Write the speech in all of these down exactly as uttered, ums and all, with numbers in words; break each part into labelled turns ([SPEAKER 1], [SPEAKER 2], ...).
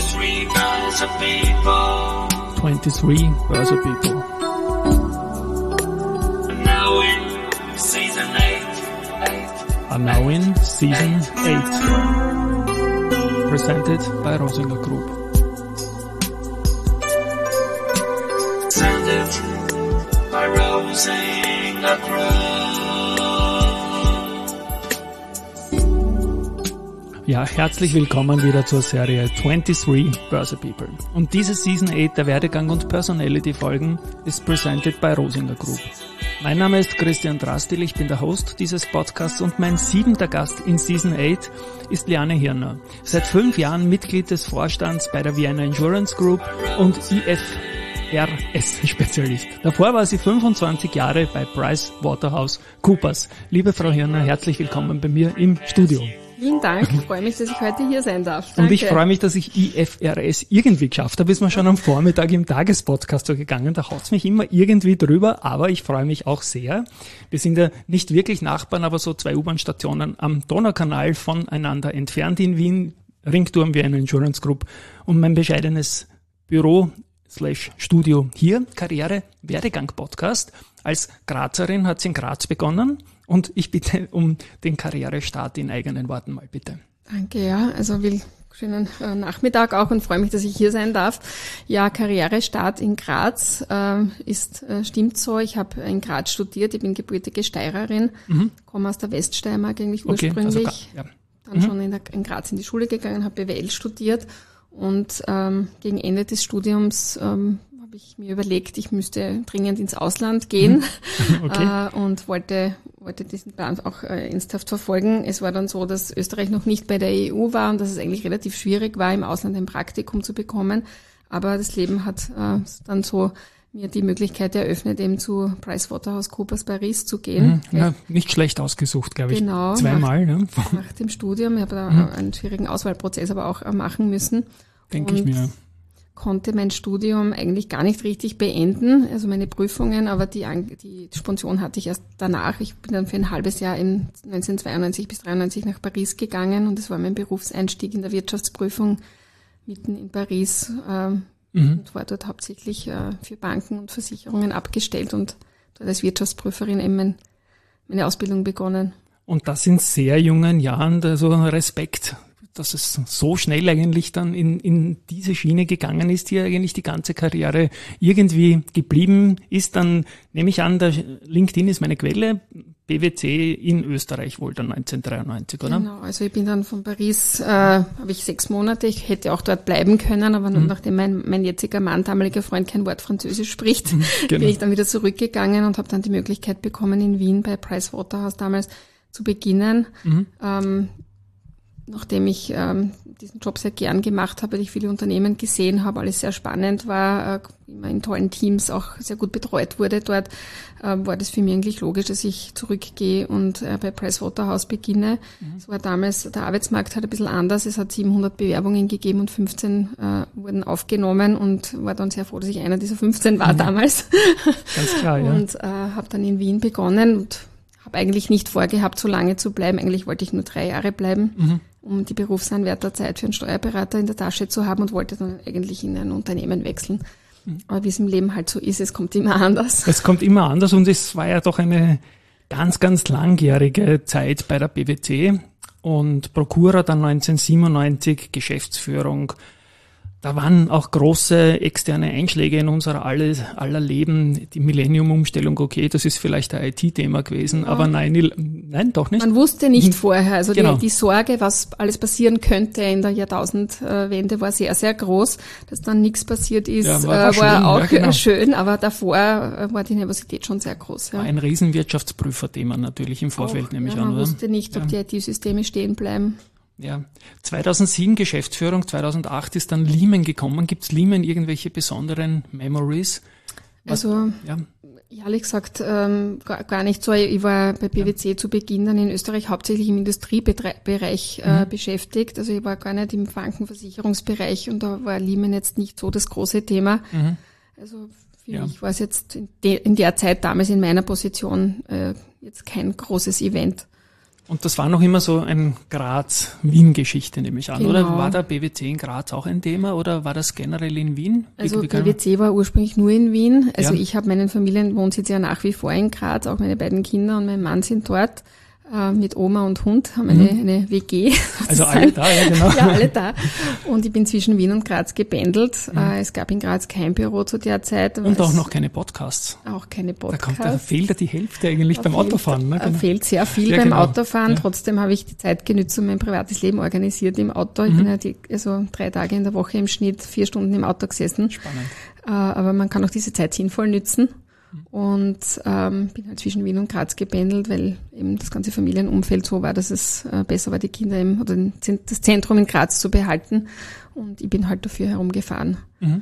[SPEAKER 1] twenty-three Börse People.
[SPEAKER 2] twenty-three Börse People.
[SPEAKER 1] And now in season eight. eight.
[SPEAKER 2] And now in season eight. Presented by Rosinger Group.
[SPEAKER 1] Presented by Rosinger Group.
[SPEAKER 2] Ja, herzlich willkommen wieder zur Serie twenty-three Börse People. Und diese Season eight der Werdegang- und Personality-Folgen ist presented by Rosinger Group. Mein Name ist Christian Drastil, ich bin der Host dieses Podcasts und mein siebenter Gast in Season eight ist Liane Hirner. Seit fünf Jahren Mitglied des Vorstands bei der Vienna Insurance Group und I F R S-Spezialist. Davor war sie fünfundzwanzig Jahre bei PricewaterhouseCoopers. Liebe Frau Hirner, herzlich willkommen bei mir im Studio.
[SPEAKER 3] Vielen Dank, ich freue mich, dass ich heute hier sein darf. Danke.
[SPEAKER 2] Und ich freue mich, dass ich I F R S irgendwie geschafft habe. Ist mir schon am Vormittag im Tagespodcast so gegangen. Da haut's mich immer irgendwie drüber, aber ich freue mich auch sehr. Wir sind ja nicht wirklich Nachbarn, aber so zwei U-Bahn-Stationen am Donaukanal voneinander entfernt in Wien. Ringturm wie eine Insurance Group und mein bescheidenes Büro slash Studio hier. Karriere Werdegang Podcast. Als Grazerin hat sie in Graz begonnen. Und ich bitte um den Karrierestart in eigenen Worten mal, bitte.
[SPEAKER 3] Danke, ja. Also will schönen äh, Nachmittag auch und freue mich, dass ich hier sein darf. Ja, Karrierestart in Graz äh, ist äh, stimmt so. Ich habe in Graz studiert. Ich bin gebürtige Steirerin, mhm. komme aus der Weststeiermark eigentlich ursprünglich. Okay, also, ja. Dann mhm. schon in, der, in Graz in die Schule gegangen, habe B W L studiert und ähm, gegen Ende des Studiums ähm, habe ich mir überlegt, ich müsste dringend ins Ausland gehen okay. äh, und wollte wollte diesen Plan auch äh, ernsthaft verfolgen. Es war dann so, dass Österreich noch nicht bei der E U war und dass es eigentlich relativ schwierig war, im Ausland ein Praktikum zu bekommen. Aber das Leben hat äh, dann so mir die Möglichkeit eröffnet, eben zu PricewaterhouseCoopers Paris zu gehen.
[SPEAKER 2] Mhm, ja, nicht schlecht ausgesucht, glaube ich.
[SPEAKER 3] Genau.
[SPEAKER 2] Zweimal.
[SPEAKER 3] Nach,
[SPEAKER 2] ne?
[SPEAKER 3] nach dem Studium. Ich habe da mhm. einen schwierigen Auswahlprozess aber auch äh, machen müssen.
[SPEAKER 2] Denke ich mir.
[SPEAKER 3] Konnte mein Studium eigentlich gar nicht richtig beenden, also meine Prüfungen, aber die, die Sponsion hatte ich erst danach. Ich bin dann für ein halbes Jahr in neunzehnhundertzweiundneunzig bis dreiundneunzig nach Paris gegangen und das war mein Berufseinstieg in der Wirtschaftsprüfung mitten in Paris ähm, mhm. und war dort hauptsächlich äh, für Banken und Versicherungen abgestellt und dort als Wirtschaftsprüferin eben mein, meine Ausbildung begonnen.
[SPEAKER 2] Und das in sehr jungen Jahren, also Respekt, dass es so schnell eigentlich dann in, in diese Schiene gegangen ist, die eigentlich die ganze Karriere irgendwie geblieben ist. Dann nehme ich an, der LinkedIn ist meine Quelle, B W C in Österreich wohl dann neunzehnhundertdreiundneunzig, oder?
[SPEAKER 3] Genau, also ich bin dann von Paris, äh, habe ich sechs Monate, ich hätte auch dort bleiben können, aber mhm. nachdem mein, mein jetziger Mann, damaliger Freund, kein Wort Französisch spricht, mhm, genau. bin ich dann wieder zurückgegangen und habe dann die Möglichkeit bekommen, in Wien bei Pricewaterhouse damals zu beginnen. Mhm. Ähm, Nachdem ich ähm, diesen Job sehr gern gemacht habe, weil ich viele Unternehmen gesehen habe, alles sehr spannend war, äh, immer in tollen Teams auch sehr gut betreut wurde dort, äh, war das für mich eigentlich logisch, dass ich zurückgehe und äh, bei Pricewaterhouse beginne. Mhm. Es war damals, der Arbeitsmarkt hat ein bisschen anders, es hat siebenhundert Bewerbungen gegeben und fünfzehn äh, wurden aufgenommen und war dann sehr froh, dass ich einer dieser fünfzehn war mhm. damals.
[SPEAKER 2] Ganz klar, ja.
[SPEAKER 3] Und äh, habe dann in Wien begonnen und habe eigentlich nicht vorgehabt, so lange zu bleiben. Eigentlich wollte ich nur drei Jahre bleiben, mhm. um die Berufsanwärterzeit für einen Steuerberater in der Tasche zu haben und wollte dann eigentlich in ein Unternehmen wechseln. Mhm. Aber wie es im Leben halt so ist, es kommt immer anders.
[SPEAKER 2] Es kommt immer anders und es war ja doch eine ganz, ganz langjährige Zeit bei der B W C und Prokura dann neunzehnhundertsiebenundneunzig, Geschäftsführung. Da waren auch große externe Einschläge in unser aller, aller Leben. Die Millennium-Umstellung, okay, das ist vielleicht ein I T-Thema gewesen, ja. aber nein, nein, doch nicht.
[SPEAKER 3] Man wusste nicht vorher. Also
[SPEAKER 2] genau.
[SPEAKER 3] die, die Sorge, was alles passieren könnte in der Jahrtausendwende, war sehr, sehr groß. Dass dann nichts passiert ist, ja, war, war, schön, war auch ja, genau. schön, aber davor war die Nervosität schon sehr groß. Ja.
[SPEAKER 2] War ein Riesenwirtschaftsprüfer-Thema natürlich im Vorfeld,
[SPEAKER 3] auch,
[SPEAKER 2] nehme ich
[SPEAKER 3] ja,
[SPEAKER 2] an.
[SPEAKER 3] Man
[SPEAKER 2] oder?
[SPEAKER 3] wusste nicht, ob ja. die I T-Systeme stehen bleiben.
[SPEAKER 2] Ja, zweitausendsieben Geschäftsführung, zweitausendacht ist dann Lehman gekommen. Gibt's Lehman irgendwelche besonderen Memories? Was,
[SPEAKER 3] also,
[SPEAKER 2] ja.
[SPEAKER 3] ehrlich gesagt, ähm, gar, gar nicht so. Ich war bei P W C ja. zu Beginn dann in Österreich hauptsächlich im Industriebereich äh, mhm. beschäftigt. Also ich war gar nicht im Bankenversicherungsbereich und da war Lehman jetzt nicht so das große Thema. Mhm. Also für ja. mich war es jetzt in, de, in der Zeit damals in meiner Position äh, jetzt kein großes Event.
[SPEAKER 2] Und das war noch immer so ein Graz-Wien-Geschichte, nehme ich an,
[SPEAKER 3] Genau.
[SPEAKER 2] oder? War der B W C in Graz auch ein Thema oder war das generell in Wien? Wie,
[SPEAKER 3] Also
[SPEAKER 2] wie kann
[SPEAKER 3] B W C war ursprünglich nur in Wien. Also
[SPEAKER 2] Ja.
[SPEAKER 3] ich habe meinen Familienwohnsitz ja nach wie vor in Graz. Auch meine beiden Kinder und mein Mann sind dort. Äh, mit Oma und Hund haben eine, eine W G.
[SPEAKER 2] Also
[SPEAKER 3] sozusagen.
[SPEAKER 2] alle da, ja genau.
[SPEAKER 3] Ja, alle da. Und ich bin zwischen Wien und Graz gependelt.
[SPEAKER 2] Mhm.
[SPEAKER 3] Äh, es gab in Graz kein Büro zu der Zeit.
[SPEAKER 2] Und auch
[SPEAKER 3] Es-
[SPEAKER 2] noch keine Podcasts.
[SPEAKER 3] Auch keine
[SPEAKER 2] Da, kommt, da
[SPEAKER 3] Podcasts.
[SPEAKER 2] fehlt ja die Hälfte eigentlich
[SPEAKER 3] Da
[SPEAKER 2] beim
[SPEAKER 3] fehlt-
[SPEAKER 2] Autofahren. Ne?
[SPEAKER 3] da fehlt sehr viel
[SPEAKER 2] Ja,
[SPEAKER 3] beim
[SPEAKER 2] genau.
[SPEAKER 3] Autofahren.
[SPEAKER 2] Ja.
[SPEAKER 3] Trotzdem habe ich die Zeit genützt und mein privates Leben organisiert im Auto. Ich
[SPEAKER 2] Mhm.
[SPEAKER 3] bin ja die, also drei Tage in der Woche im Schnitt vier Stunden im Auto gesessen.
[SPEAKER 2] Spannend.
[SPEAKER 3] Äh, aber man kann auch diese Zeit sinnvoll nützen. Und ähm, bin halt zwischen Wien und Graz gependelt, weil eben das ganze Familienumfeld so war, dass es äh, besser war, die Kinder eben, oder den, das Zentrum in Graz zu behalten. Und ich bin halt dafür herumgefahren.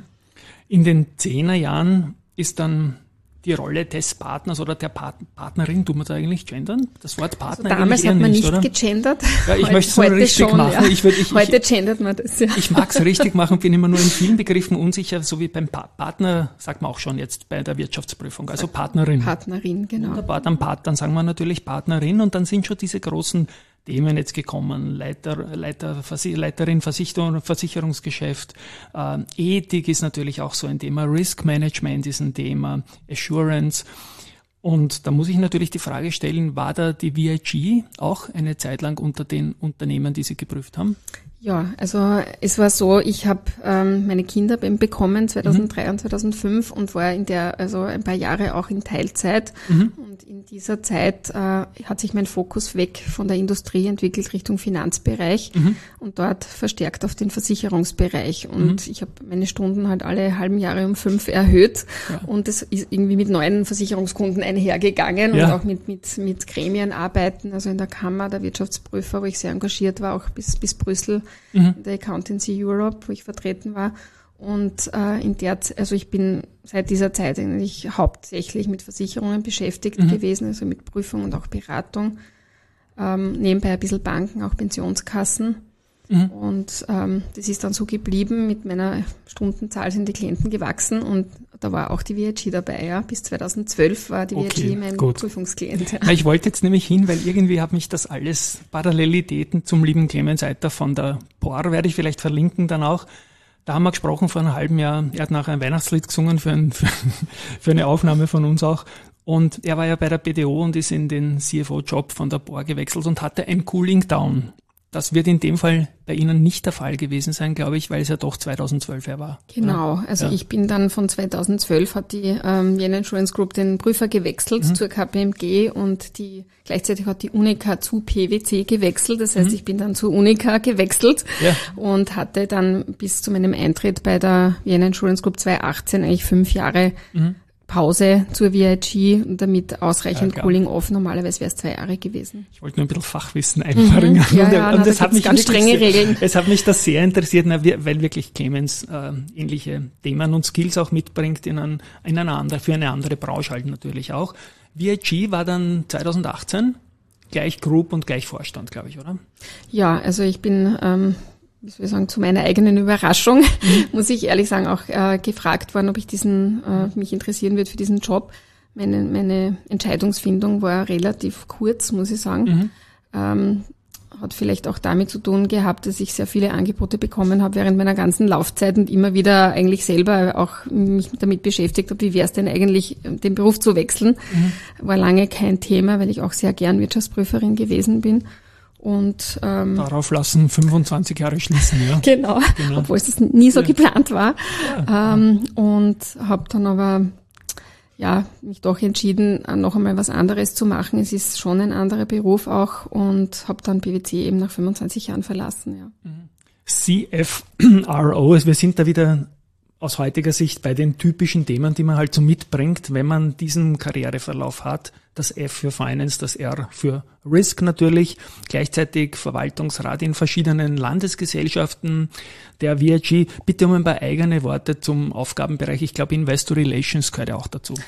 [SPEAKER 2] In den Zehnerjahren ist dann die Rolle des Partners oder der Part- Partnerin, tut man da eigentlich gendern? Das Wort Partner
[SPEAKER 3] Also damals
[SPEAKER 2] eigentlich eher
[SPEAKER 3] hat man
[SPEAKER 2] nicht,
[SPEAKER 3] nicht
[SPEAKER 2] oder?
[SPEAKER 3] gegendert.
[SPEAKER 2] Ja, ich
[SPEAKER 3] Heute-
[SPEAKER 2] möchte es nur
[SPEAKER 3] heute
[SPEAKER 2] richtig
[SPEAKER 3] schon,
[SPEAKER 2] machen.
[SPEAKER 3] Ja.
[SPEAKER 2] Ich würd- ich-
[SPEAKER 3] Heute
[SPEAKER 2] ich-
[SPEAKER 3] gendert man das, ja.
[SPEAKER 2] Ich mag es richtig machen, bin immer nur in vielen Begriffen unsicher, so wie beim pa- Partner, sagt man auch schon jetzt bei der Wirtschaftsprüfung, also Partnerin.
[SPEAKER 3] Partnerin, genau.
[SPEAKER 2] Wunderbar, dann, Part, dann sagen wir natürlich Partnerin und dann sind schon diese großen Themen jetzt gekommen. Leiter, Leiter, Versi- Leiterin Versicherung, Versicherungsgeschäft, äh, Ethik ist natürlich auch so ein Thema, Risk Management ist ein Thema, Assurance. Und da muss ich natürlich die Frage stellen, war da die V I G auch eine Zeit lang unter den Unternehmen, die Sie geprüft haben?
[SPEAKER 3] Ja, also es war so, ich habe ähm, meine Kinder eben bekommen zweitausenddrei
[SPEAKER 2] Mhm.
[SPEAKER 3] und zweitausendfünf und war in der, also ein paar Jahre auch in Teilzeit.
[SPEAKER 2] Mhm.
[SPEAKER 3] Und in dieser Zeit äh, hat sich mein Fokus weg von der Industrie entwickelt Richtung Finanzbereich
[SPEAKER 2] Mhm.
[SPEAKER 3] und dort verstärkt auf den Versicherungsbereich. Und
[SPEAKER 2] Mhm.
[SPEAKER 3] ich habe meine Stunden halt alle halben Jahre um fünf erhöht
[SPEAKER 2] Ja.
[SPEAKER 3] und es ist irgendwie mit neuen Versicherungskunden einhergegangen
[SPEAKER 2] Ja.
[SPEAKER 3] und auch mit, mit, mit Gremienarbeiten, also in der Kammer der Wirtschaftsprüfer, wo ich sehr engagiert war, auch bis, bis Brüssel.
[SPEAKER 2] Mhm.
[SPEAKER 3] in der Accountancy Europe, wo ich vertreten war. Und äh, in der, Z- also ich bin seit dieser Zeit eigentlich hauptsächlich mit Versicherungen beschäftigt
[SPEAKER 2] Mhm.
[SPEAKER 3] gewesen, also mit Prüfung und auch Beratung. Ähm, nebenbei ein bisschen Banken, auch Pensionskassen.
[SPEAKER 2] Mhm.
[SPEAKER 3] Und ähm, das ist dann so geblieben. Mit meiner Stundenzahl sind die Klienten gewachsen und da war auch die V I G dabei. Ja. Bis zweitausendzwölf war die
[SPEAKER 2] Okay,
[SPEAKER 3] V I G mein
[SPEAKER 2] gut.
[SPEAKER 3] Prüfungsklient. Ja.
[SPEAKER 2] Na, ich wollte jetzt nämlich hin, weil irgendwie hat mich das alles, Parallelitäten zum lieben Clemens Eiter von der P O R, werde ich vielleicht verlinken dann auch. Da haben wir gesprochen vor einem halben Jahr. Er hat nachher ein Weihnachtslied gesungen für, ein, für, für eine Aufnahme von uns auch. Und er war ja bei der B D O und ist in den C F O-Job von der P O R gewechselt und hatte ein Cooling Down. Das wird in dem Fall bei Ihnen nicht der Fall gewesen sein, glaube ich, weil es ja doch zweitausendzwölf her war.
[SPEAKER 3] Genau, also
[SPEAKER 2] Ja.
[SPEAKER 3] ich bin dann von zweitausendzwölf hat die ähm, Vienna Insurance Group den Prüfer gewechselt
[SPEAKER 2] Mhm.
[SPEAKER 3] zur K P M G und die gleichzeitig hat die Unica zu P W C gewechselt. Das heißt,
[SPEAKER 2] Mhm.
[SPEAKER 3] ich bin dann zur Unica gewechselt
[SPEAKER 2] Ja.
[SPEAKER 3] und hatte dann bis zu meinem Eintritt bei der Vienna Insurance Group zweitausendachtzehn eigentlich fünf Jahre
[SPEAKER 2] Mhm.
[SPEAKER 3] Pause zur V I G und damit ausreichend
[SPEAKER 2] Ja, klar.
[SPEAKER 3] Cooling Off. Normalerweise wäre es zwei Jahre gewesen.
[SPEAKER 2] Ich wollte nur ein bisschen Fachwissen einbringen.
[SPEAKER 3] Mhm. Ja,
[SPEAKER 2] und,
[SPEAKER 3] ja,
[SPEAKER 2] und
[SPEAKER 3] na,
[SPEAKER 2] das
[SPEAKER 3] da
[SPEAKER 2] hat
[SPEAKER 3] gibt's
[SPEAKER 2] mich
[SPEAKER 3] ganz
[SPEAKER 2] wirklich
[SPEAKER 3] strenge
[SPEAKER 2] sehr,
[SPEAKER 3] Regeln.
[SPEAKER 2] Es hat mich das sehr interessiert, na, wir- weil wirklich Clemens äh, ähnliche Themen und Skills auch mitbringt in, ein, in eine andere, für eine andere Branche halt natürlich auch. V I G war dann zweitausendachtzehn gleich Group und gleich Vorstand, glaube ich, oder?
[SPEAKER 3] Ja, also ich bin, ähm, wie soll ich sagen, zu meiner eigenen Überraschung,
[SPEAKER 2] Mhm.
[SPEAKER 3] muss ich ehrlich sagen, auch äh, gefragt worden, ob ich diesen, äh, mich interessieren wird für diesen Job. Meine, meine Entscheidungsfindung war relativ kurz, muss ich sagen.
[SPEAKER 2] Mhm.
[SPEAKER 3] Ähm, hat vielleicht auch damit zu tun gehabt, dass ich sehr viele Angebote bekommen habe während meiner ganzen Laufzeit und immer wieder eigentlich selber auch mich damit beschäftigt habe, wie wäre es denn eigentlich, den Beruf zu wechseln.
[SPEAKER 2] Mhm.
[SPEAKER 3] War lange kein Thema, weil ich auch sehr gern Wirtschaftsprüferin gewesen bin. Und ähm,
[SPEAKER 2] Darauf lassen fünfundzwanzig Jahre schließen, ja.
[SPEAKER 3] genau,
[SPEAKER 2] Genau.
[SPEAKER 3] obwohl es das nie so
[SPEAKER 2] Ja.
[SPEAKER 3] geplant war.
[SPEAKER 2] Ja.
[SPEAKER 3] Ähm, und habe dann aber ja mich doch entschieden, noch einmal was anderes zu machen. Es ist schon ein anderer Beruf auch und habe dann P W C eben nach fünfundzwanzig Jahren verlassen. Ja.
[SPEAKER 2] C F R O, also wir sind da wieder aus heutiger Sicht bei den typischen Themen, die man halt so mitbringt, wenn man diesen Karriereverlauf hat. Das F für Finance, das R für Risk natürlich, gleichzeitig Verwaltungsrat in verschiedenen Landesgesellschaften der V I G. Bitte um ein paar eigene Worte zum Aufgabenbereich. Ich glaube, Investor Relations gehört ja auch dazu.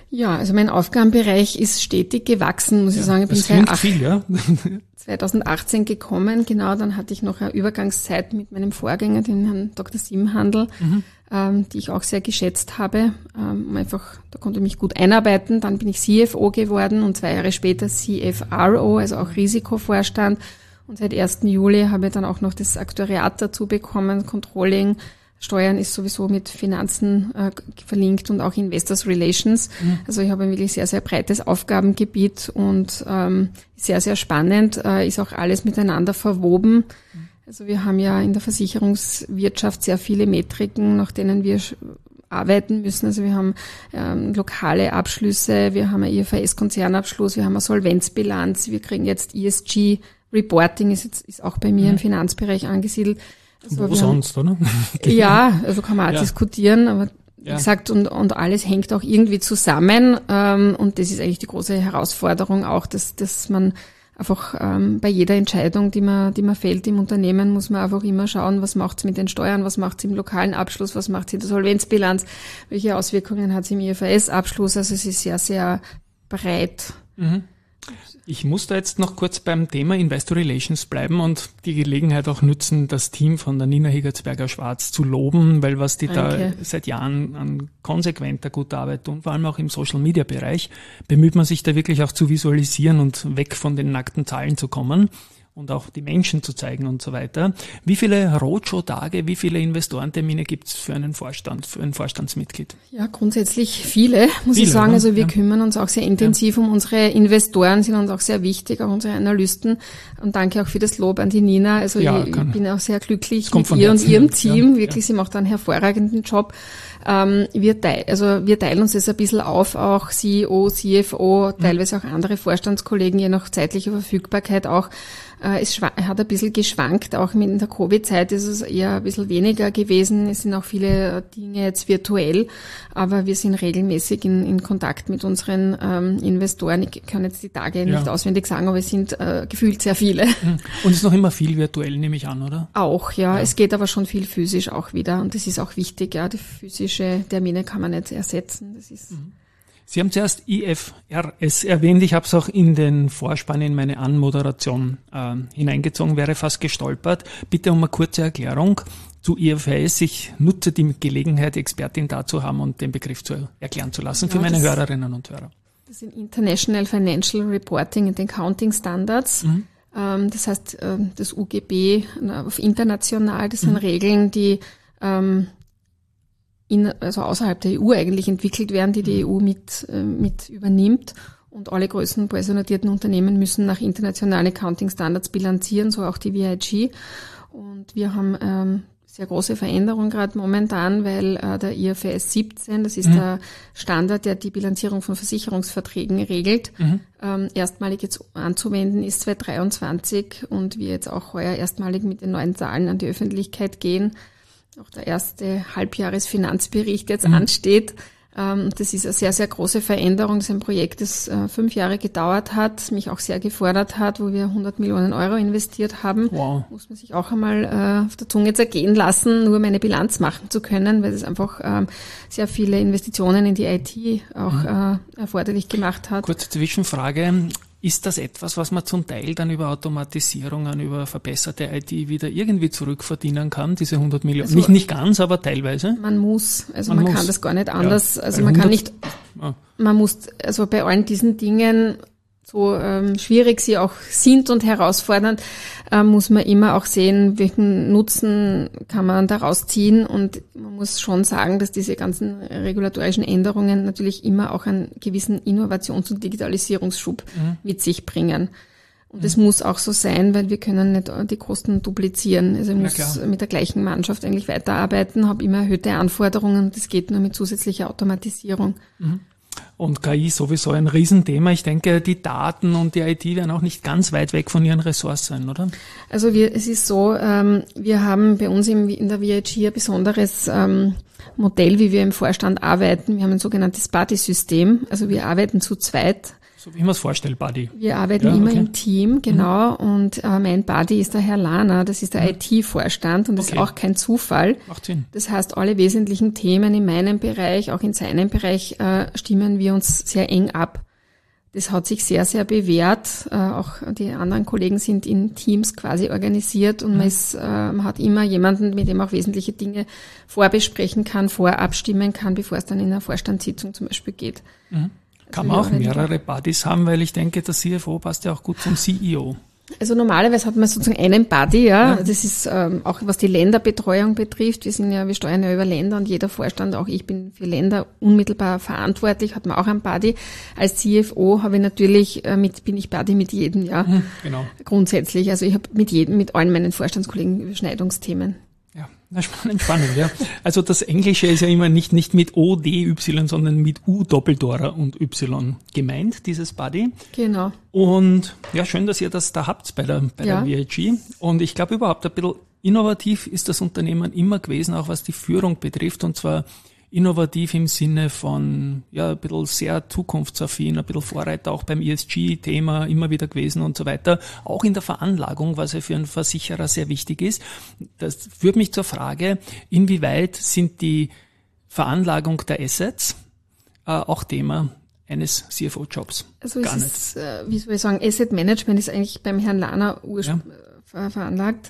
[SPEAKER 3] Ja, also mein Aufgabenbereich ist stetig gewachsen, muss
[SPEAKER 2] ja,
[SPEAKER 3] ich sagen. Ich bin
[SPEAKER 2] das klingt
[SPEAKER 3] seit
[SPEAKER 2] viel, ja.
[SPEAKER 3] zwanzig achtzehn gekommen, genau, dann hatte ich noch eine Übergangszeit mit meinem Vorgänger, den Herrn Doktor Simhandl, mhm. ähm, die ich auch sehr geschätzt habe. Ähm, einfach, da konnte ich mich gut einarbeiten. Dann bin ich C F O geworden und zwei Jahre später C F R O, also auch Risikovorstand. Und seit ersten Juli habe ich dann auch noch das Aktuariat dazu bekommen, Controlling. Steuern ist sowieso mit Finanzen äh, verlinkt und auch Investors Relations. Mhm. Also ich habe ein wirklich sehr, sehr breites Aufgabengebiet und ähm, sehr, sehr spannend, äh, ist auch alles miteinander verwoben. Mhm. Also wir haben ja in der Versicherungswirtschaft sehr viele Metriken, nach denen wir arbeiten müssen. Also wir haben ähm, lokale Abschlüsse, wir haben einen I F R S-Konzernabschluss, wir haben eine Solvenzbilanz, wir kriegen jetzt E S G-Reporting, ist, jetzt, ist auch bei mir mhm. im Finanzbereich angesiedelt.
[SPEAKER 2] Also Wo sonst, haben, oder?
[SPEAKER 3] Ja, also kann man auch ja. diskutieren, aber wie ja. gesagt, und, und alles hängt auch irgendwie zusammen. Ähm, und das ist eigentlich die große Herausforderung auch, dass, dass man einfach ähm, bei jeder Entscheidung, die man, die man fällt im Unternehmen, muss man einfach immer schauen, was macht's mit den Steuern, was macht's im lokalen Abschluss, was macht's in der Solvenzbilanz, welche Auswirkungen hat's im I F R S-Abschluss. Also es ist sehr, sehr breit.
[SPEAKER 2] Mhm. Ich muss da jetzt noch kurz beim Thema Investor Relations bleiben und die Gelegenheit auch nutzen, das Team von der Nina Higgertsberger-Schwarz zu loben, weil was die Danke. da seit Jahren an konsequenter guter Arbeit tun, vor allem auch im Social-Media-Bereich, bemüht man sich da wirklich auch zu visualisieren und weg von den nackten Zahlen zu kommen und auch die Menschen zu zeigen und so weiter. Wie viele Roadshow-Tage, wie viele Investorentermine gibt es für einen Vorstand, für ein Vorstandsmitglied?
[SPEAKER 3] Ja, grundsätzlich viele, muss
[SPEAKER 2] viele,
[SPEAKER 3] ich sagen.
[SPEAKER 2] Oder?
[SPEAKER 3] Also wir
[SPEAKER 2] ja.
[SPEAKER 3] kümmern uns auch sehr intensiv ja. um unsere Investoren, sind uns auch sehr wichtig, auch unsere Analysten. Und danke auch für das Lob an die Nina. Also
[SPEAKER 2] ja,
[SPEAKER 3] ich, ich bin auch sehr glücklich
[SPEAKER 2] mit
[SPEAKER 3] ihr und ihrem Team.
[SPEAKER 2] Ja,
[SPEAKER 3] Wirklich,
[SPEAKER 2] ja.
[SPEAKER 3] sie macht einen hervorragenden Job. Ähm, wir, teil, also wir teilen uns das ein bisschen auf, auch C E O, C F O, teilweise auch andere Vorstandskollegen, je nach zeitlicher Verfügbarkeit auch. Es hat ein bisschen geschwankt, auch in der Covid-Zeit ist es eher ein bisschen weniger gewesen. Es sind auch viele Dinge jetzt virtuell, aber wir sind regelmäßig in, in Kontakt mit unseren ähm, Investoren. Ich kann jetzt die Tage ja. nicht auswendig sagen, aber es sind äh, gefühlt sehr viele.
[SPEAKER 2] Und es ist noch immer viel virtuell, nehme ich an, oder?
[SPEAKER 3] Auch, ja. ja. Es geht aber schon viel physisch auch wieder und das ist auch wichtig, ja. Die physische Termine kann man nicht ersetzen. Das ist
[SPEAKER 2] mhm. Sie haben zuerst I F R S erwähnt. Ich habe es auch in den Vorspann in meine Anmoderation äh, hineingezogen, wäre fast gestolpert. Bitte um eine kurze Erklärung zu I F R S. Ich nutze die Gelegenheit, Expertin da zu haben und den Begriff zu erklären zu lassen für ja, meine Hörerinnen und Hörer.
[SPEAKER 3] Das sind International Financial Reporting and Accounting Standards. Mhm. Ähm, das heißt, äh, das U G B auf international, das sind mhm. Regeln, die ähm, in, also außerhalb der E U eigentlich entwickelt werden, die die E U mit, äh, mit übernimmt. Und alle größten börsennotierten Unternehmen müssen nach internationalen Accounting Standards bilanzieren, so auch die V I G. Und wir haben ähm, sehr große Veränderungen gerade momentan, weil äh, der I F R S siebzehn, das ist mhm. der Standard, der die Bilanzierung von Versicherungsverträgen regelt, mhm. ähm, erstmalig jetzt anzuwenden ist zweitausenddreiundzwanzig und wir jetzt auch heuer erstmalig mit den neuen Zahlen an die Öffentlichkeit gehen. Auch der erste Halbjahresfinanzbericht jetzt mhm. ansteht. Ähm, das ist eine sehr, sehr große Veränderung. Das ist ein Projekt, das äh, fünf Jahre gedauert hat, mich auch sehr gefordert hat, wo wir hundert Millionen Euro investiert haben. Wow. Muss man sich auch einmal äh, auf der Zunge zergehen lassen, nur meine Bilanz machen zu können, weil es einfach ähm, sehr viele Investitionen in die I T auch mhm. äh, erforderlich gemacht hat.
[SPEAKER 2] Kurze Zwischenfrage. Ist das etwas, was man zum Teil dann über Automatisierungen, über verbesserte I T wieder irgendwie zurückverdienen kann, diese hundert Millionen? Also nicht, nicht ganz, aber teilweise?
[SPEAKER 3] Man muss, also man, man muss. kann das gar nicht anders, ja, also man kann nicht, ah. man muss, also bei allen diesen Dingen, so ähm, schwierig sie auch sind und herausfordernd, äh, muss man immer auch sehen, welchen Nutzen kann man daraus ziehen. Und man muss schon sagen, dass diese ganzen regulatorischen Änderungen natürlich immer auch einen gewissen Innovations- und Digitalisierungsschub mhm. mit sich bringen. Und das mhm. muss auch so sein, weil wir können nicht die Kosten duplizieren. Also ich muss mit der gleichen Mannschaft eigentlich weiterarbeiten, habe immer erhöhte Anforderungen. Das geht nur mit zusätzlicher Automatisierung.
[SPEAKER 2] Mhm. Und K I sowieso ein Riesenthema. Ich denke, die Daten und die I T werden auch nicht ganz weit weg von ihren Ressorts sein, oder?
[SPEAKER 3] Also wir, es ist so, ähm, wir haben bei uns im, in der V I G ein besonderes ähm, Modell, wie wir im Vorstand arbeiten. Wir haben ein sogenanntes Buddy-System. Also wir arbeiten zu zweit.
[SPEAKER 2] So wie ich mir es vorstelle, Buddy.
[SPEAKER 3] Wir arbeiten
[SPEAKER 2] ja,
[SPEAKER 3] immer
[SPEAKER 2] okay.
[SPEAKER 3] im Team, genau. Mhm. Und äh, mein Buddy ist der Herr Lahner, das ist der mhm. I T-Vorstand und das okay. ist auch kein Zufall.
[SPEAKER 2] Macht Sinn.
[SPEAKER 3] Das heißt, alle wesentlichen Themen in meinem Bereich, auch in seinem Bereich, äh, stimmen wir uns sehr eng ab. Das hat sich sehr, sehr bewährt. Äh, auch die anderen Kollegen sind in Teams quasi organisiert und mhm. man, ist, äh, man hat immer jemanden, mit dem auch wesentliche Dinge vorbesprechen kann, vorabstimmen kann, bevor es dann in einer Vorstandssitzung zum Beispiel geht.
[SPEAKER 2] Mhm. Kann man auch mehrere Buddies haben, weil ich denke, der C F O passt ja auch gut zum C E O.
[SPEAKER 3] Also normalerweise hat man sozusagen einen Buddy, ja. ja. Das ist ähm, auch was die Länderbetreuung betrifft. Wir sind ja, wir steuern ja über Länder und jeder Vorstand, auch ich bin für Länder unmittelbar verantwortlich, hat man auch einen Buddy. Als C F O habe ich natürlich äh, mit, bin ich Buddy mit jedem, ja. Mhm, genau. Grundsätzlich. Also ich habe mit jedem, mit allen meinen Vorstandskollegen Überschneidungsthemen.
[SPEAKER 2] Ja, na, spannend, spannend, ja. Also das Englische ist ja immer nicht, nicht mit O, D, Y, sondern mit U, Doppeldora und Y gemeint, dieses Buddy.
[SPEAKER 3] Genau.
[SPEAKER 2] Und ja, schön, dass ihr das da habt bei der, bei
[SPEAKER 3] ja.
[SPEAKER 2] der V I G. Und ich glaube überhaupt ein bisschen innovativ ist das Unternehmen immer gewesen, auch was die Führung betrifft. Und zwar innovativ im Sinne von, ja, ein bisschen sehr zukunftsaffin, ein bisschen Vorreiter auch beim E S G-Thema immer wieder gewesen und so weiter. Auch in der Veranlagung, was ja für einen Versicherer sehr wichtig ist. Das führt mich zur Frage, inwieweit sind die Veranlagung der Assets äh, auch Thema eines C F O-Jobs?
[SPEAKER 3] Also
[SPEAKER 2] Gar
[SPEAKER 3] es
[SPEAKER 2] nicht.
[SPEAKER 3] ist, äh, wie soll ich sagen, Asset Management ist eigentlich beim Herrn Lahner ursprünglich. Ja. veranlagt.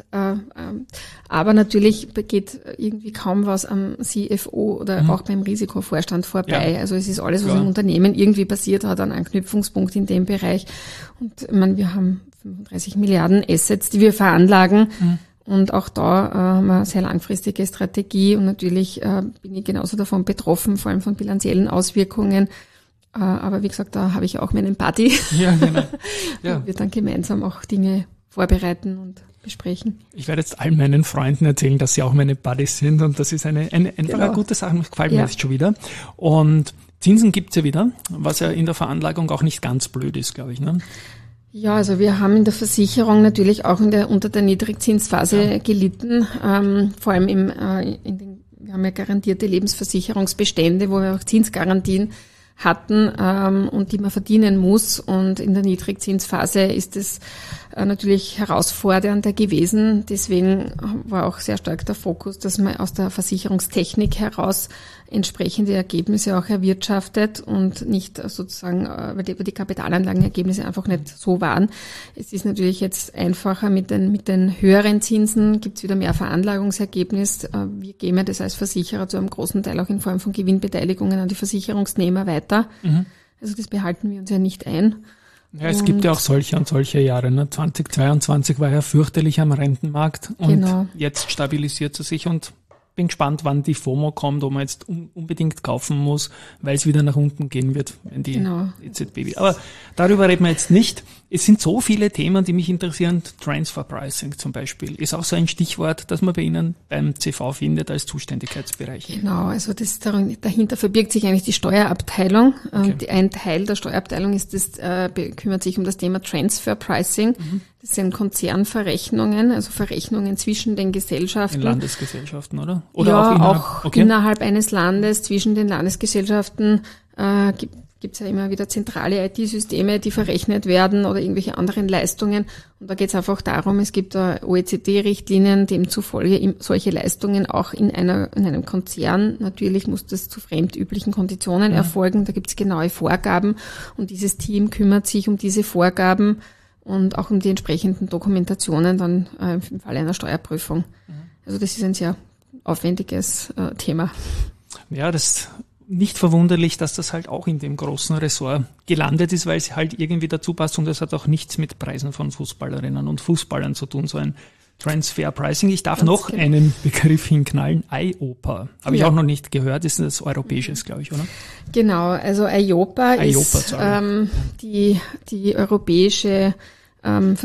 [SPEAKER 3] Aber natürlich geht irgendwie kaum was am C F O oder mhm. auch beim Risikovorstand vorbei. Ja. Also es ist alles, was ja. im Unternehmen irgendwie passiert hat, ein Anknüpfungspunkt in dem Bereich. Und ich meine, wir haben fünfunddreißig Milliarden Assets, die wir veranlagen. Mhm. Und auch da äh, haben wir eine sehr langfristige Strategie. Und natürlich äh, bin ich genauso davon betroffen, vor allem von bilanziellen Auswirkungen. Äh, aber wie gesagt, da habe ich auch meinen Buddy. Ja, genau. Ja. Und wir dann gemeinsam auch Dinge vorbereiten und besprechen.
[SPEAKER 2] Ich werde jetzt all meinen Freunden erzählen, dass sie auch meine Buddies sind und das ist eine, eine einfach genau. eine gute Sache, das gefällt mir ja. jetzt schon wieder. Und Zinsen gibt's ja wieder, was ja in der Veranlagung auch nicht ganz blöd ist, glaube ich. Ne?
[SPEAKER 3] Ja, also wir haben in der Versicherung natürlich auch in der, unter der Niedrigzinsphase ja. gelitten, ähm, vor allem im, äh, in den, wir haben ja garantierte Lebensversicherungsbestände, wo wir auch Zinsgarantien hatten ähm, und die man verdienen muss. Und in der Niedrigzinsphase ist es äh, natürlich herausfordernder gewesen. Deswegen war auch sehr stark der Fokus, dass man aus der Versicherungstechnik heraus entsprechende Ergebnisse auch erwirtschaftet und nicht sozusagen, weil die, die Kapitalanlagenergebnisse einfach nicht so waren. Es ist natürlich jetzt einfacher mit den, mit den höheren Zinsen, gibt es wieder mehr Veranlagungsergebnis. Wir geben ja das als Versicherer zu einem großen Teil auch in Form von Gewinnbeteiligungen an die Versicherungsnehmer weiter. Mhm. Also das behalten wir uns ja nicht ein.
[SPEAKER 2] Ja, es und gibt ja auch solche und solche Jahre. Ne? zweitausendzweiundzwanzig war ja fürchterlich am Rentenmarkt und genau. jetzt stabilisiert es sich und bin gespannt, wann die FOMO kommt, wo man jetzt un- unbedingt kaufen muss, weil es wieder nach unten gehen wird, wenn die genau. E Z B will. Aber darüber reden wir jetzt nicht. Es sind so viele Themen, die mich interessieren. Transfer Pricing zum Beispiel ist auch so ein Stichwort, das man bei Ihnen beim C V findet als Zuständigkeitsbereich.
[SPEAKER 3] Genau, also das dahinter verbirgt sich eigentlich die Steuerabteilung. Okay. Ein Teil der Steuerabteilung ist das, äh, kümmert sich um das Thema Transfer Pricing. Mhm. Das sind Konzernverrechnungen, also Verrechnungen zwischen den Gesellschaften.
[SPEAKER 2] In Landesgesellschaften, oder? Oder
[SPEAKER 3] ja,
[SPEAKER 2] auch innerhalb,
[SPEAKER 3] auch
[SPEAKER 2] okay.
[SPEAKER 3] innerhalb eines Landes, zwischen den Landesgesellschaften äh, gibt es ja immer wieder zentrale I T-Systeme, die verrechnet werden oder irgendwelche anderen Leistungen. Und da geht es einfach darum, es gibt da O E C D-Richtlinien, demzufolge solche Leistungen auch in einer in einem Konzern, natürlich muss das zu fremdüblichen Konditionen ja. erfolgen, da gibt es genaue Vorgaben und dieses Team kümmert sich um diese Vorgaben und auch um die entsprechenden Dokumentationen dann äh, im Falle einer Steuerprüfung. Mhm. Also das ist ein sehr aufwendiges äh, Thema.
[SPEAKER 2] Ja, das nicht verwunderlich, dass das halt auch in dem großen Ressort gelandet ist, weil es halt irgendwie dazu passt und es hat auch nichts mit Preisen von Fußballerinnen und Fußballern zu tun, so ein Transfer Pricing. Ich darf Ganz noch genau. einen Begriff hinknallen, I O P A. Habe ja. ich auch noch nicht gehört, ist das europäisches, glaube ich, oder?
[SPEAKER 3] Genau, also I O P A, I O P A ist ähm, die, die europäische ähm,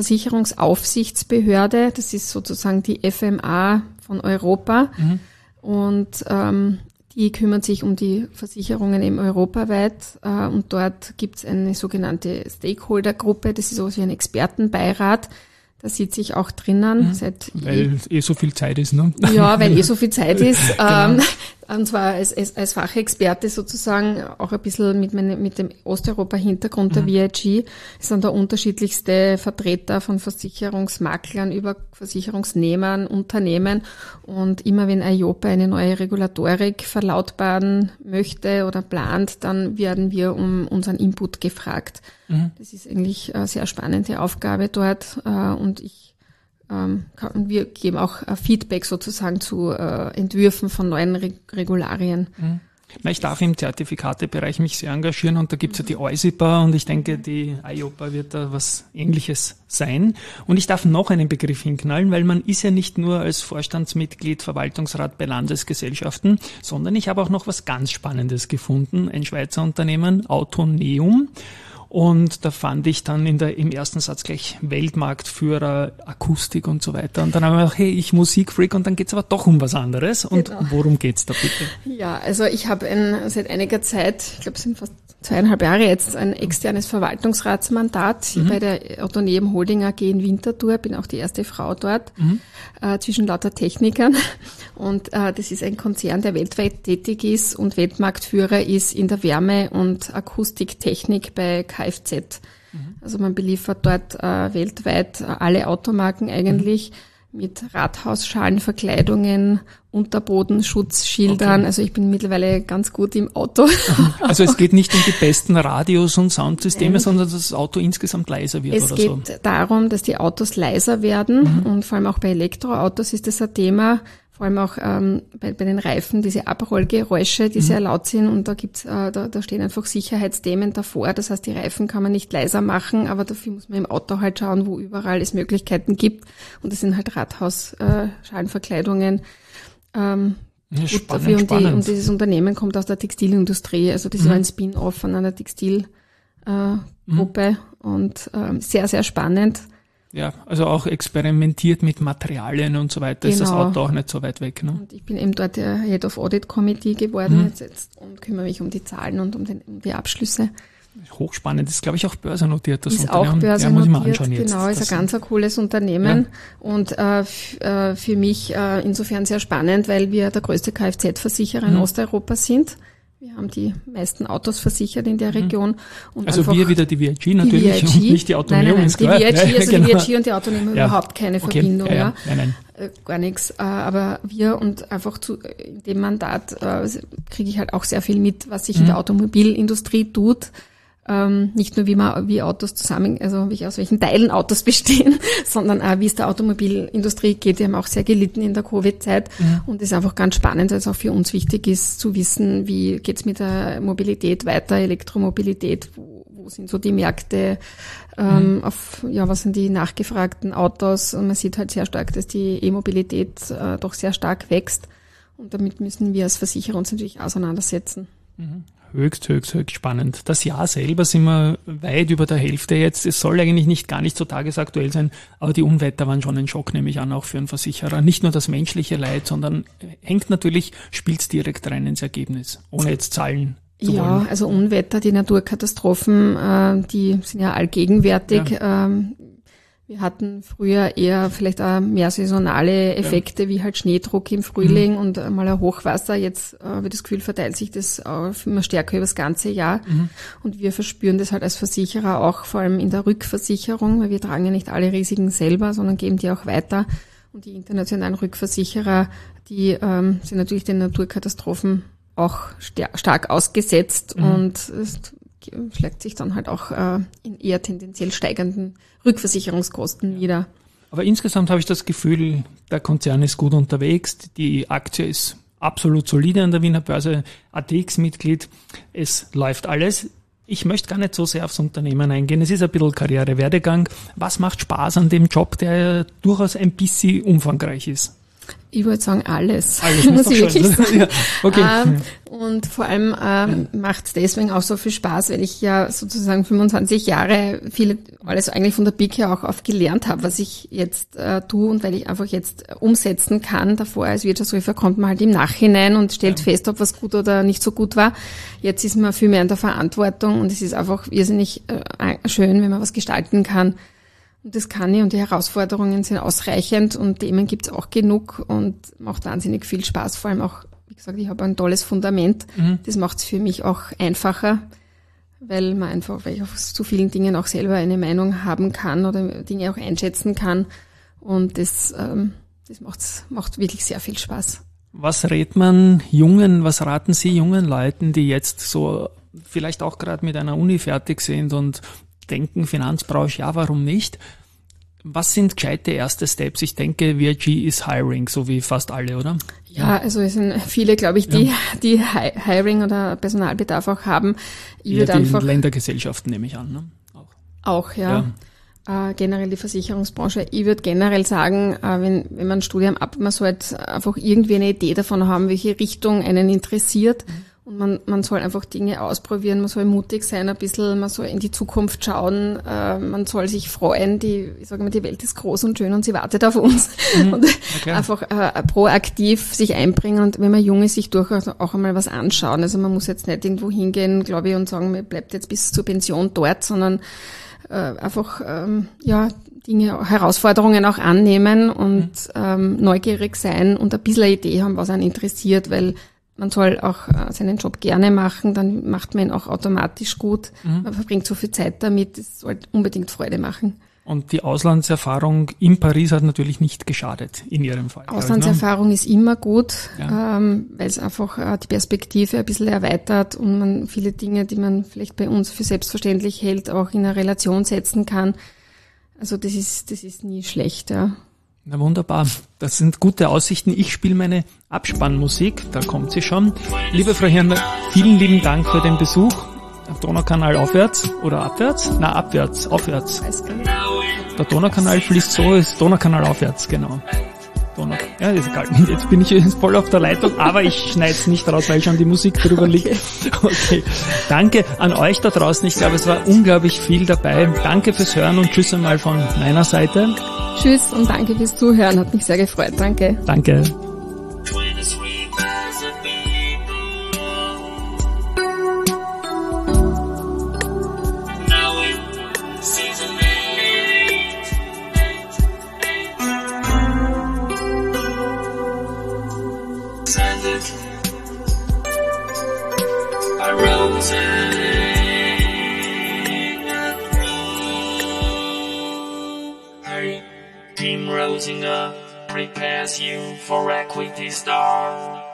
[SPEAKER 3] Versicherungsaufsichtsbehörde. Das ist sozusagen die F M A von Europa. Mhm. Und ähm, die kümmert sich um die Versicherungen eben europaweit äh, und dort gibt es eine sogenannte Stakeholder-Gruppe, das ist so wie ein Expertenbeirat, da sitze ich auch drinnen.
[SPEAKER 2] Mhm.
[SPEAKER 3] Seit
[SPEAKER 2] weil eh so viel Zeit ist, ne?
[SPEAKER 3] Ja, weil eh so viel Zeit ist.
[SPEAKER 2] Genau.
[SPEAKER 3] Ähm, und zwar als, als, als Fachexperte sozusagen, auch ein bisschen mit, meine, mit dem Osteuropa-Hintergrund der mhm. V I G, sind da unterschiedlichste Vertreter von Versicherungsmaklern über Versicherungsnehmern, Unternehmen, und immer wenn E I O P A eine neue Regulatorik verlautbaren möchte oder plant, dann werden wir um unseren Input gefragt. Mhm. Das ist eigentlich eine sehr spannende Aufgabe dort, und ich wir geben auch Feedback sozusagen zu äh, Entwürfen von neuen Re- Regularien.
[SPEAKER 2] Mhm. Ich darf im Zertifikatebereich mich sehr engagieren, und da gibt's ja die O I S I P A, und ich denke, die E I O P A wird da was Ähnliches sein. Und ich darf noch einen Begriff hinknallen, weil man ist ja nicht nur als Vorstandsmitglied, Verwaltungsrat bei Landesgesellschaften, sondern ich habe auch noch was ganz Spannendes gefunden, ein Schweizer Unternehmen, Autoneum. Und da fand ich dann in der, im ersten Satz gleich Weltmarktführer, Akustik und so weiter. Und dann haben wir gedacht, hey, ich Musikfreak, und dann geht's aber doch um was anderes. Und genau. Worum geht's da bitte?
[SPEAKER 3] Ja, also ich habe ein, seit einiger Zeit, ich glaube es sind fast zweieinhalb Jahre jetzt, ein externes Verwaltungsratsmandat mhm. bei der Autoneum Holding A G in Winterthur. Bin auch die erste Frau dort, mhm. äh, zwischen lauter Technikern. Und äh, das ist ein Konzern, der weltweit tätig ist und Weltmarktführer ist in der Wärme- und Akustiktechnik bei Kfz. Mhm. Also man beliefert dort äh, weltweit äh, alle Automarken eigentlich mhm. mit Rathausschalenverkleidungen, Unterbodenschutzschildern. Okay. Also ich bin mittlerweile ganz gut im Auto.
[SPEAKER 2] Also es geht nicht um die besten Radios und Soundsysteme, Nein. sondern dass das Auto insgesamt leiser wird
[SPEAKER 3] es
[SPEAKER 2] oder
[SPEAKER 3] so.
[SPEAKER 2] so.
[SPEAKER 3] Es geht darum, dass die Autos leiser werden mhm. und vor allem auch bei Elektroautos ist das ein Thema. Vor allem auch ähm, bei, bei den Reifen, diese Abrollgeräusche, die mhm. sehr laut sind, und da gibt's, äh, da, da stehen einfach Sicherheitsthemen davor. Das heißt, die Reifen kann man nicht leiser machen, aber dafür muss man im Auto halt schauen, wo überall es Möglichkeiten gibt. Und das sind halt Rathausschalenverkleidungen. Ähm,
[SPEAKER 2] ja,
[SPEAKER 3] gut
[SPEAKER 2] spannend,
[SPEAKER 3] dafür. Und, die,
[SPEAKER 2] spannend.
[SPEAKER 3] und dieses Unternehmen kommt aus der Textilindustrie. Also das mhm. war ein Spin-off von einer Textilgruppe äh, mhm. und ähm, sehr, sehr spannend.
[SPEAKER 2] Ja, also auch experimentiert mit Materialien und so weiter, genau. Ist das Auto auch nicht so weit weg. Ne?
[SPEAKER 3] Und ich bin eben dort der Head of Audit Committee geworden
[SPEAKER 2] mhm.
[SPEAKER 3] jetzt, jetzt und kümmere mich um die Zahlen und um, den, um die Abschlüsse.
[SPEAKER 2] Hochspannend, ist glaube ich auch börsennotiert. Das
[SPEAKER 3] ist
[SPEAKER 2] Unternehmen.
[SPEAKER 3] auch börsennotiert,
[SPEAKER 2] ja, muss ich mal anschauen jetzt.
[SPEAKER 3] Genau, ist
[SPEAKER 2] das
[SPEAKER 3] ein ganz ein cooles Unternehmen
[SPEAKER 2] ja.
[SPEAKER 3] und äh, f, äh, für mich äh, insofern sehr spannend, weil wir der größte Kfz-Versicherer mhm. in Osteuropa sind. Wir haben die meisten Autos versichert in der Region. Und
[SPEAKER 2] also wir wieder die V I G natürlich
[SPEAKER 3] die V I G,
[SPEAKER 2] und nicht die Autoneum.
[SPEAKER 3] Nein, nein, nein, die V I G, also
[SPEAKER 2] ja,
[SPEAKER 3] genau. die V I G und die Autoneum
[SPEAKER 2] ja.
[SPEAKER 3] überhaupt keine
[SPEAKER 2] okay.
[SPEAKER 3] Verbindung.
[SPEAKER 2] Ja, ja.
[SPEAKER 3] Ja.
[SPEAKER 2] Nein, nein.
[SPEAKER 3] Äh, gar nichts. Äh, aber wir und einfach zu in dem Mandat äh, kriege ich halt auch sehr viel mit, was sich mhm. in der Automobilindustrie tut. Ähm, nicht nur wie man, wie Autos zusammen, also wie aus welchen Teilen Autos bestehen, sondern auch wie es der Automobilindustrie geht. Die haben auch sehr gelitten in der Covid-Zeit mhm. und es ist einfach ganz spannend, weil es auch für uns wichtig ist zu wissen, wie geht's mit der Mobilität weiter, Elektromobilität, wo, wo sind so die Märkte, ähm, mhm. auf, ja, was sind die nachgefragten Autos, und man sieht halt sehr stark, dass die E-Mobilität äh, doch sehr stark wächst, und damit müssen wir als Versicherer uns natürlich auseinandersetzen.
[SPEAKER 2] Mhm. Höchst, höchst, höchst spannend. Das Jahr selber sind wir weit über der Hälfte jetzt. Es soll eigentlich nicht gar nicht so tagesaktuell sein, aber die Unwetter waren schon ein Schock, nehme ich an, auch für einen Versicherer. Nicht nur das menschliche Leid, sondern hängt natürlich, spielt's direkt rein ins Ergebnis, ohne jetzt Zahlen zu
[SPEAKER 3] ja,
[SPEAKER 2] wollen.
[SPEAKER 3] Also Unwetter, die Naturkatastrophen, äh, die sind ja allgegenwärtig. Ja. Ähm, Wir hatten früher eher vielleicht auch mehr saisonale Effekte, ja. wie halt Schneedruck im Frühling mhm. und mal ein Hochwasser. Jetzt äh, habe ich das Gefühl, verteilt sich das äh, immer stärker über das ganze Jahr. Mhm. Und wir verspüren das halt als Versicherer auch vor allem in der Rückversicherung, weil wir tragen ja nicht alle Risiken selber, sondern geben die auch weiter. Und die internationalen Rückversicherer, die ähm, sind natürlich den Naturkatastrophen auch ster- stark ausgesetzt mhm. und es schlägt sich dann halt auch äh, in eher tendenziell steigenden Rückversicherungskosten nieder.
[SPEAKER 2] Aber insgesamt habe ich das Gefühl, der Konzern ist gut unterwegs, die Aktie ist absolut solide an der Wiener Börse, A T X-Mitglied, es läuft alles. Ich möchte gar nicht so sehr aufs Unternehmen eingehen, es ist ein bisschen Karrierewerdegang. Was macht Spaß an dem Job, der durchaus ein bisschen umfangreich ist?
[SPEAKER 3] Ich würde sagen, alles,
[SPEAKER 2] alles
[SPEAKER 3] muss ich wirklich sagen.
[SPEAKER 2] Ja, okay.
[SPEAKER 3] Ähm, und vor allem ähm, macht es deswegen auch so viel Spaß, weil ich ja sozusagen fünfundzwanzig Jahre viele, alles eigentlich von der Pike auch auf gelernt habe, was ich jetzt äh, tue, und weil ich einfach jetzt umsetzen kann. Davor als Wirtschaftsprüfer kommt man halt im Nachhinein und stellt ja. fest, ob was gut oder nicht so gut war. Jetzt ist man viel mehr in der Verantwortung, und es ist einfach irrsinnig äh, schön, wenn man was gestalten kann. Und das kann ich, und die Herausforderungen sind ausreichend und Themen gibt's auch genug und macht wahnsinnig viel Spaß, vor allem auch wie gesagt, ich habe ein tolles Fundament. Mhm. Das macht es für mich auch einfacher, weil man einfach, weil ich auf zu vielen Dingen auch selber eine Meinung haben kann oder Dinge auch einschätzen kann. Und das, ähm, das macht's, macht wirklich sehr viel Spaß.
[SPEAKER 2] Was rät man jungen, was raten Sie jungen Leuten, die jetzt so vielleicht auch gerade mit einer Uni fertig sind und denken, Finanzbranche, ja, warum nicht? Was sind gescheite erste Steps? Ich denke, V I G ist Hiring, so wie fast alle, oder?
[SPEAKER 3] Ja, also es sind viele, glaube ich, die, ja. die Hiring oder Personalbedarf auch haben. Ich
[SPEAKER 2] ja, die
[SPEAKER 3] einfach
[SPEAKER 2] Ländergesellschaften nehme ich an, ne? Auch,
[SPEAKER 3] auch ja. ja. Äh, generell die Versicherungsbranche. Ich würde generell sagen, äh, wenn, wenn man ein Studium ab, man sollte einfach irgendwie eine Idee davon haben, welche Richtung einen interessiert. Mhm. Und man, man soll einfach Dinge ausprobieren, man soll mutig sein ein bisschen, man soll in die Zukunft schauen, äh, man soll sich freuen, die, ich sage mal, die Welt ist groß und schön und sie wartet auf uns. Mhm, und okay. einfach äh, proaktiv sich einbringen und wenn man jung ist, sich durchaus auch einmal was anschauen. Also man muss jetzt nicht irgendwo hingehen, glaube ich, und sagen, man bleibt jetzt bis zur Pension dort, sondern äh, einfach, ähm, ja, Dinge, Herausforderungen auch annehmen und mhm. ähm, neugierig sein und ein bisschen eine Idee haben, was einen interessiert, weil man soll auch äh, seinen Job gerne machen, dann macht man ihn auch automatisch gut. Mhm. Man verbringt so viel Zeit damit, es soll unbedingt Freude machen.
[SPEAKER 2] Und die Auslandserfahrung in Paris hat natürlich nicht geschadet, in Ihrem Fall.
[SPEAKER 3] Auslandserfahrung ich, ne? ist immer gut, ja. ähm, weil es einfach äh, die Perspektive ein bisschen erweitert und man viele Dinge, die man vielleicht bei uns für selbstverständlich hält, auch in eine Relation setzen kann. Also das ist, das ist nie schlecht, ja.
[SPEAKER 2] Na wunderbar, das sind gute Aussichten. Ich spiele meine Abspannmusik, da kommt sie schon. Liebe Frau Hirn, vielen lieben Dank für den Besuch. Donaukanal aufwärts oder abwärts? Na, abwärts, aufwärts. Der Donaukanal fließt so, ist Donaukanal aufwärts, genau. Donau, ja, ist egal. Jetzt bin ich voll auf der Leitung, aber ich schneide es nicht raus, weil schon die Musik drüber liegt. Okay. Danke an euch da draußen. Ich glaube, es war unglaublich viel dabei. Danke fürs Hören und tschüss einmal von meiner Seite.
[SPEAKER 3] Tschüss und danke fürs Zuhören. Hat mich sehr gefreut. Danke.
[SPEAKER 2] Danke.
[SPEAKER 1] Team Rosing Up prepares you for Equity Star.